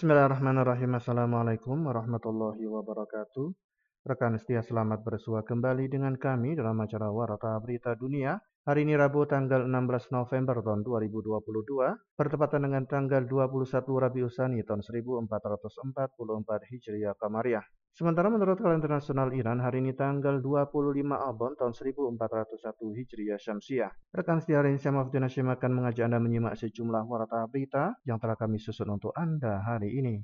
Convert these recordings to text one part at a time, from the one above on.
Bismillahirrahmanirrahim. Assalamualaikum warahmatullahi wabarakatuh. Rekan setia, selamat bersua kembali dengan kami dalam acara Warta Berita Dunia. Hari ini Rabu tanggal 16 November tahun 2022, bertepatan dengan tanggal 21 Rabiul Tsani tahun 1444 Hijriah Qamariyah. Sementara menurut kalender nasional Iran, hari ini tanggal 25 Aban tahun 1401 Hijriah Syamsiah. Rekan setia, hari ini saya Mahfudin Hashim akan mengajak Anda menyimak sejumlah warta berita yang telah kami susun untuk Anda hari ini.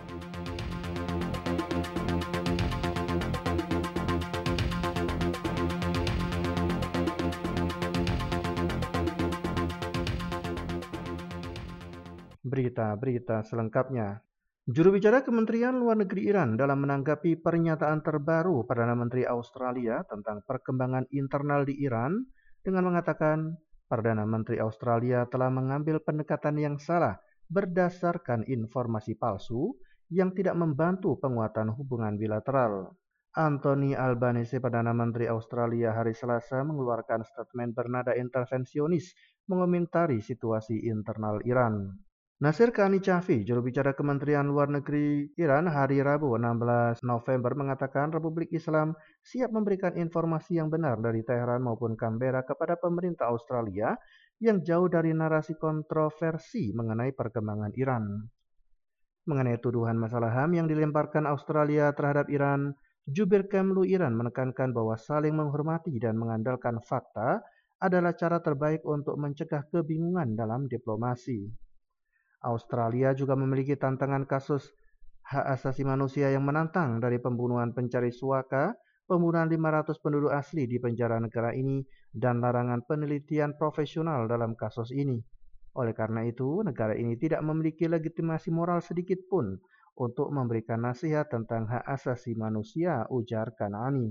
Berita-berita selengkapnya. Juru bicara Kementerian Luar Negeri Iran dalam menanggapi pernyataan terbaru Perdana Menteri Australia tentang perkembangan internal di Iran dengan mengatakan Perdana Menteri Australia telah mengambil pendekatan yang salah berdasarkan informasi palsu yang tidak membantu penguatan hubungan bilateral. Anthony Albanese, Perdana Menteri Australia, hari Selasa mengeluarkan statement bernada intervensionis mengomentari situasi internal Iran. Nasir Kani-Chafi, juru bicara Kementerian Luar Negeri Iran, hari Rabu 16 November mengatakan Republik Islam siap memberikan informasi yang benar dari Teheran maupun Canberra kepada pemerintah Australia yang jauh dari narasi kontroversi mengenai perkembangan Iran. Mengenai tuduhan masalah HAM yang dilemparkan Australia terhadap Iran, Jubir Kemlu Iran menekankan bahwa saling menghormati dan mengandalkan fakta adalah cara terbaik untuk mencegah kebingungan dalam diplomasi. Australia juga memiliki tantangan kasus hak asasi manusia yang menantang, dari pembunuhan pencari suaka, pembunuhan 500 penduduk asli di penjara negara ini, dan larangan penelitian profesional dalam kasus ini. Oleh karena itu, negara ini tidak memiliki legitimasi moral sedikit pun untuk memberikan nasihat tentang hak asasi manusia, ujar Kanani.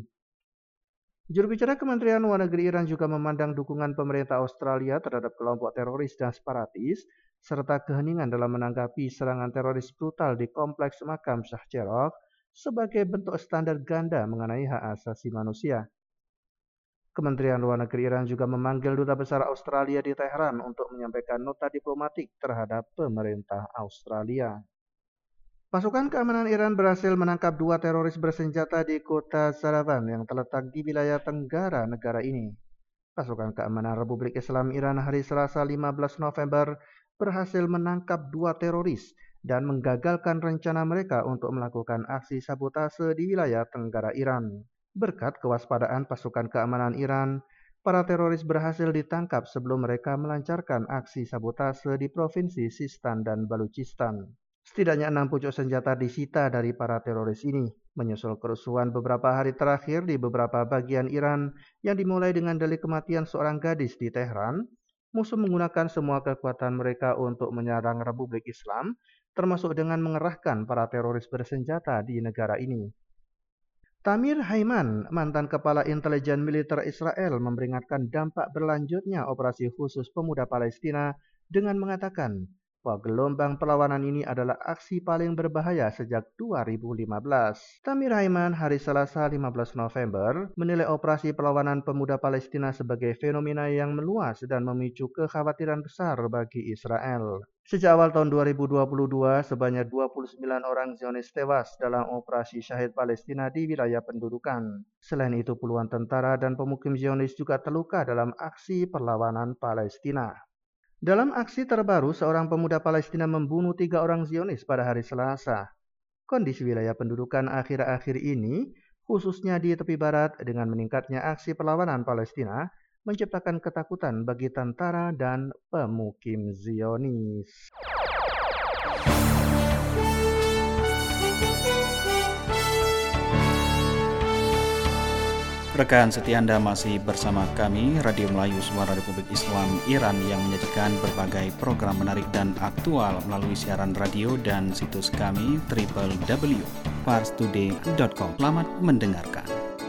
Juru bicara Kementerian Luar Negeri Iran juga memandang dukungan pemerintah Australia terhadap kelompok teroris dan separatis, serta keheningan dalam menanggapi serangan teroris brutal di kompleks makam Shah Cheragh sebagai bentuk standar ganda mengenai hak asasi manusia. Kementerian Luar Negeri Iran juga memanggil Duta Besar Australia di Teheran untuk menyampaikan nota diplomatik terhadap pemerintah Australia. Pasukan keamanan Iran berhasil menangkap 2 teroris bersenjata di kota Zaravan yang terletak di wilayah tenggara negara ini. Pasukan keamanan Republik Islam Iran hari Selasa 15 November berhasil menangkap 2 teroris dan menggagalkan rencana mereka untuk melakukan aksi sabotase di wilayah tenggara Iran. Berkat kewaspadaan pasukan keamanan Iran, para teroris berhasil ditangkap sebelum mereka melancarkan aksi sabotase di Provinsi Sistan dan Baluchistan. Setidaknya 6 pucuk senjata disita dari para teroris ini, menyusul kerusuhan beberapa hari terakhir di beberapa bagian Iran yang dimulai dengan delik kematian seorang gadis di Tehran. Musuh menggunakan semua kekuatan mereka untuk menyerang Republik Islam, termasuk dengan mengerahkan para teroris bersenjata di negara ini. Tamir Haiman, mantan kepala intelijen militer Israel, memperingatkan dampak berlanjutnya operasi khusus pemuda Palestina dengan mengatakan bahwa gelombang perlawanan ini adalah aksi paling berbahaya sejak 2015. Tamir Haiman hari Selasa 15 November menilai operasi perlawanan pemuda Palestina sebagai fenomena yang meluas dan memicu kekhawatiran besar bagi Israel. Sejak awal tahun 2022, sebanyak 29 orang Zionis tewas dalam operasi Syahid Palestina di wilayah pendudukan. Selain itu, puluhan tentara dan pemukim Zionis juga terluka dalam aksi perlawanan Palestina. Dalam aksi terbaru, seorang pemuda Palestina membunuh 3 orang Zionis pada hari Selasa. Kondisi wilayah pendudukan akhir-akhir ini, khususnya di tepi barat, dengan meningkatnya aksi perlawanan Palestina, menciptakan ketakutan bagi tentara dan pemukim Zionis. Rekan setia Anda masih bersama kami, Radio Melayu Suara Republik Islam Iran, yang menyajikan berbagai program menarik dan aktual melalui siaran radio dan situs kami www.parstoday.com. Selamat mendengarkan.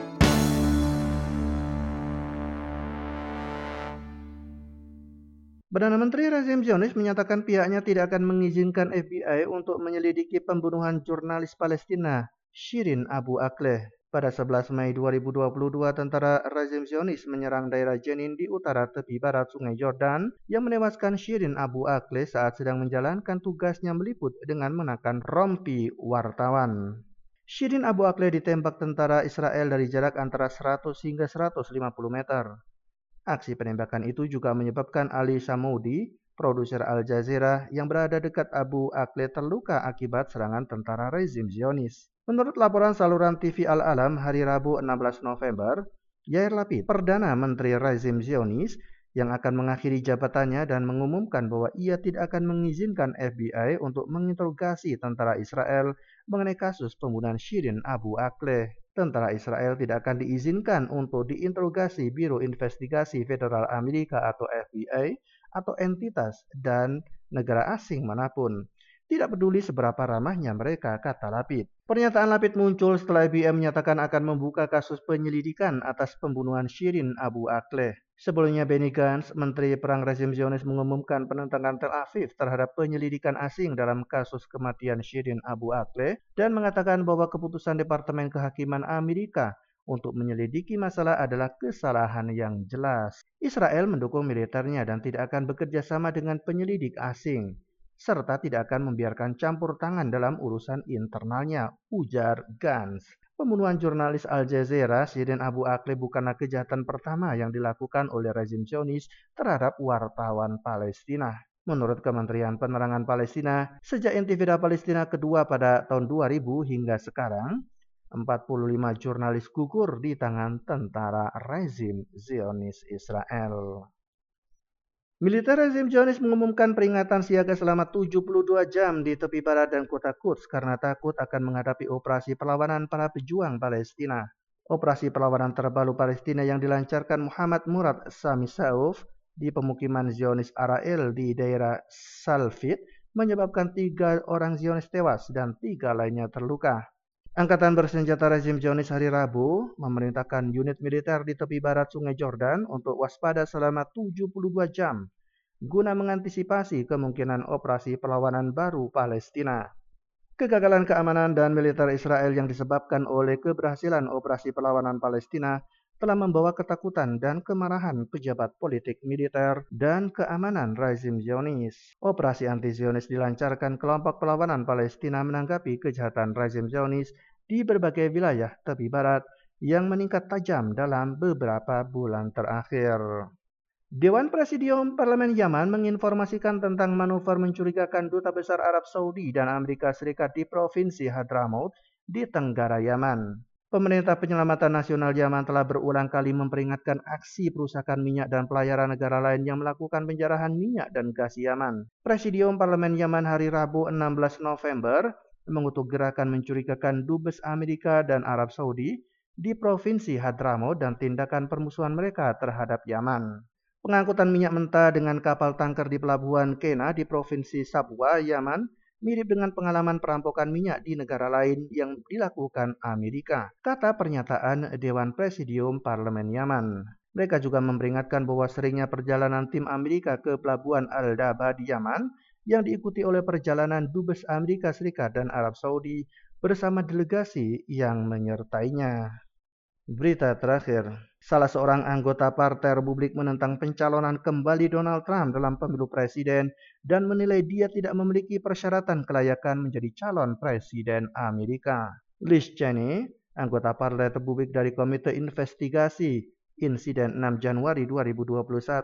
Perdana Menteri rezim Zionis menyatakan pihaknya tidak akan mengizinkan FBI untuk menyelidiki pembunuhan jurnalis Palestina Shirin Abu Akleh. Pada 11 Mei 2022, tentara rezim Zionis menyerang daerah Jenin di utara tepi barat Sungai Yordan yang menewaskan Shirin Abu Akleh saat sedang menjalankan tugasnya meliput dengan menekan rompi wartawan. Shirin Abu Akleh ditembak tentara Israel dari jarak antara 100 hingga 150 meter. Aksi penembakan itu juga menyebabkan Ali Samoudi, produser Al Jazeera yang berada dekat Abu Akleh, terluka akibat serangan tentara rezim Zionis. Menurut laporan saluran TV Al-Alam hari Rabu 16 November, Yair Lapid, Perdana Menteri rezim Zionis, yang akan mengakhiri jabatannya dan mengumumkan bahwa ia tidak akan mengizinkan FBI untuk menginterogasi tentara Israel mengenai kasus pembunuhan Shirin Abu Akleh. Tentara Israel tidak akan diizinkan untuk diinterogasi Biro Investigasi Federal Amerika atau FBI atau entitas dan negara asing manapun. Tidak peduli seberapa ramahnya mereka, kata Lapid. Pernyataan Lapid muncul setelah FBI menyatakan akan membuka kasus penyelidikan atas pembunuhan Shirin Abu Akleh. Sebelumnya Benny Gantz, Menteri Perang rezim Zionis, mengumumkan penentangan Tel Aviv terhadap penyelidikan asing dalam kasus kematian Shirin Abu Akleh dan mengatakan bahwa keputusan Departemen Kehakiman Amerika untuk menyelidiki masalah adalah kesalahan yang jelas. Israel mendukung militernya dan tidak akan bekerja sama dengan penyelidik asing, serta tidak akan membiarkan campur tangan dalam urusan internalnya, ujar Gantz. Pembunuhan jurnalis Al Jazeera, Shirin Abu Akleh, bukanlah kejahatan pertama yang dilakukan oleh rezim Zionis terhadap wartawan Palestina. Menurut Kementerian Penerangan Palestina, sejak Intifada Palestina kedua pada tahun 2000 hingga sekarang, 45 jurnalis gugur di tangan tentara rezim Zionis Israel. Militer rezim Zionis mengumumkan peringatan siaga selama 72 jam di tepi barat dan kota Quds karena takut akan menghadapi operasi perlawanan para pejuang Palestina. Operasi perlawanan terbaru Palestina yang dilancarkan Muhammad Murad Sami Sauf di pemukiman Zionis Arael di daerah Salfit menyebabkan 3 orang Zionis tewas dan 3 lainnya terluka. Angkatan bersenjata rezim Zionis hari Rabu memerintahkan unit militer di tepi barat Sungai Yordan untuk waspada selama 72 jam guna mengantisipasi kemungkinan operasi perlawanan baru Palestina. Kegagalan keamanan dan militer Israel yang disebabkan oleh keberhasilan operasi perlawanan Palestina telah membawa ketakutan dan kemarahan pejabat politik, militer, dan keamanan rezim Zionis. Operasi anti-Zionis dilancarkan kelompok perlawanan Palestina menanggapi kejahatan rezim Zionis di berbagai wilayah tepi barat yang meningkat tajam dalam beberapa bulan terakhir. Dewan Presidium Parlemen Yaman menginformasikan tentang manuver mencurigakan Duta Besar Arab Saudi dan Amerika Serikat di Provinsi Hadramaut di Tenggara Yaman. Pemerintah Penyelamatan Nasional Yaman telah berulang kali memperingatkan aksi perusakan minyak dan pelayaran negara lain yang melakukan penjarahan minyak dan gas Yaman. Presidium Parlemen Yaman hari Rabu 16 November mengutuk gerakan mencurigakan Dubes Amerika dan Arab Saudi di Provinsi Hadramaut dan tindakan permusuhan mereka terhadap Yaman. Pengangkutan minyak mentah dengan kapal tanker di Pelabuhan Kena di Provinsi Sabwa, Yaman, mirip dengan pengalaman perampokan minyak di negara lain yang dilakukan Amerika, kata pernyataan Dewan Presidium Parlemen Yaman. Mereka juga memperingatkan bahwa seringnya perjalanan tim Amerika ke Pelabuhan Al-Daba di Yaman yang diikuti oleh perjalanan Dubes Amerika Serikat dan Arab Saudi bersama delegasi yang menyertainya. Berita terakhir, salah seorang anggota Partai Republik menentang pencalonan kembali Donald Trump dalam pemilu presiden dan menilai dia tidak memiliki persyaratan kelayakan menjadi calon presiden Amerika. Liz Cheney, anggota Partai Republik dari Komite Investigasi Insiden 6 Januari 2021,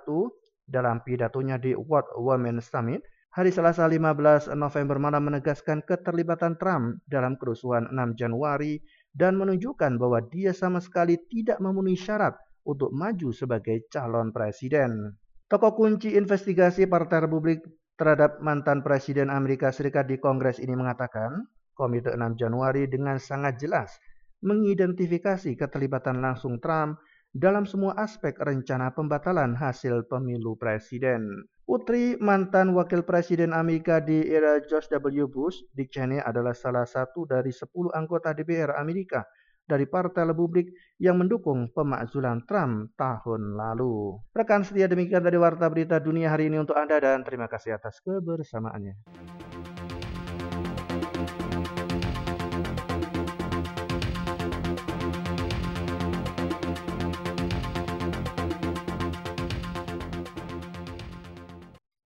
dalam pidatonya di World Women's Summit, hari Selasa 15 November malam menegaskan keterlibatan Trump dalam kerusuhan 6 Januari dan menunjukkan bahwa dia sama sekali tidak memenuhi syarat untuk maju sebagai calon presiden. Tokoh kunci investigasi Partai Republik terhadap mantan Presiden Amerika Serikat di Kongres ini mengatakan, Komite 6 Januari dengan sangat jelas mengidentifikasi keterlibatan langsung Trump dalam semua aspek rencana pembatalan hasil pemilu presiden. Putri mantan wakil presiden Amerika di era George W. Bush, Dick Cheney adalah salah satu dari 10 anggota DPR Amerika dari Partai Republik yang mendukung pemakzulan Trump tahun lalu. Rekan setia, demikian dari Warta Berita Dunia hari ini untuk Anda dan terima kasih atas kebersamaannya.